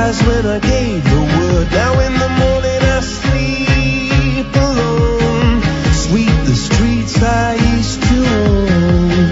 eyes when I gave the word. Now in the morning I sleep alone. Sweep the streets I used to own.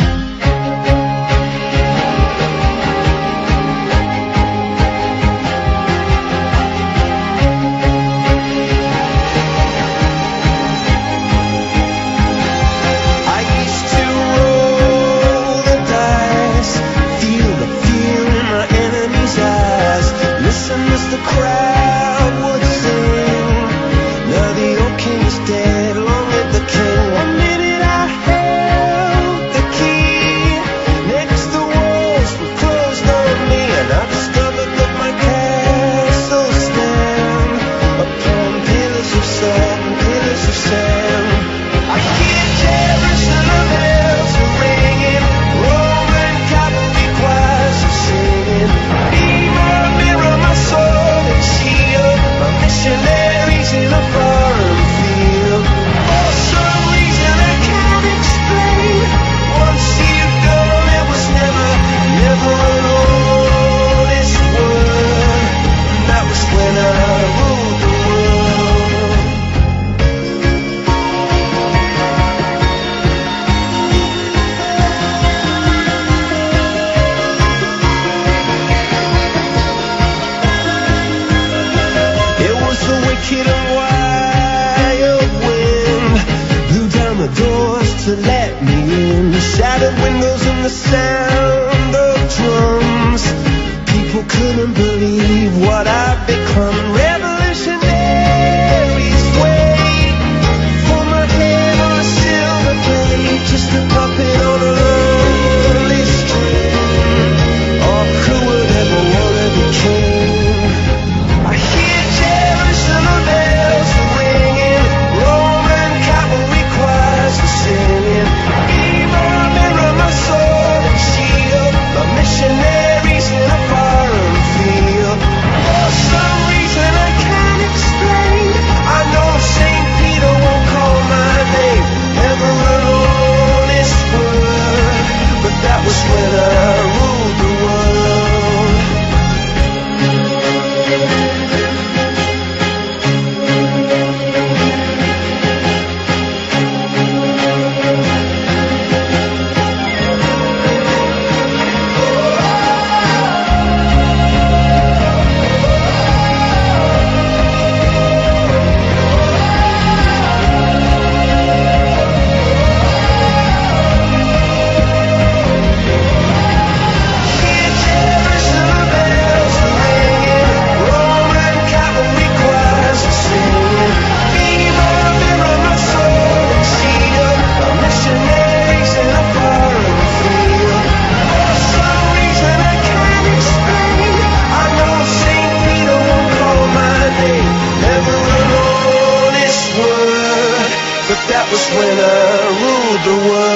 I used to roll the dice, feel the fear in my enemy's eyes. Listen as the crowd would sing. Now the old king is dead, long live the king. One minute I held the key. Next the walls were closed on me, and I discovered that my castle stand upon pillars of salt and pillars of sand. I hear Jerusalem bells are ringing, Roman cavalry choirs are singing. Be my mirror, my sword and shield, my missionaries in a foreign field. For some reason I can't explain, once you've gone it was never, never an honest word. And that was when I ruled the world. It was the wicked and wild wind, blew down the doors to let me in. Shattered windows and the sound of drums. People couldn't believe what I'd become. Revolutionaries wait for my head on a silver blade, just a puppet on a lonely string. Oh, who would ever wanna be king? I hear Jerusalem bells are ringing, Roman cavalry choirs are singing. Be my mirror, my sword and shield, my missionaries in a foreign field. For some reason I can't explain, I know St. Peter won't call my name, never an honest word. But that was when I ruled the world. Hear Jerusalem bells are ringing, Roman cavalry choirs are singing. Be my mirror, my sword and shield, my missionaries in a foreign field. For some reason I can't explain, I know St. Peter won't call my name, never an honest word. But that was when I ruled the world.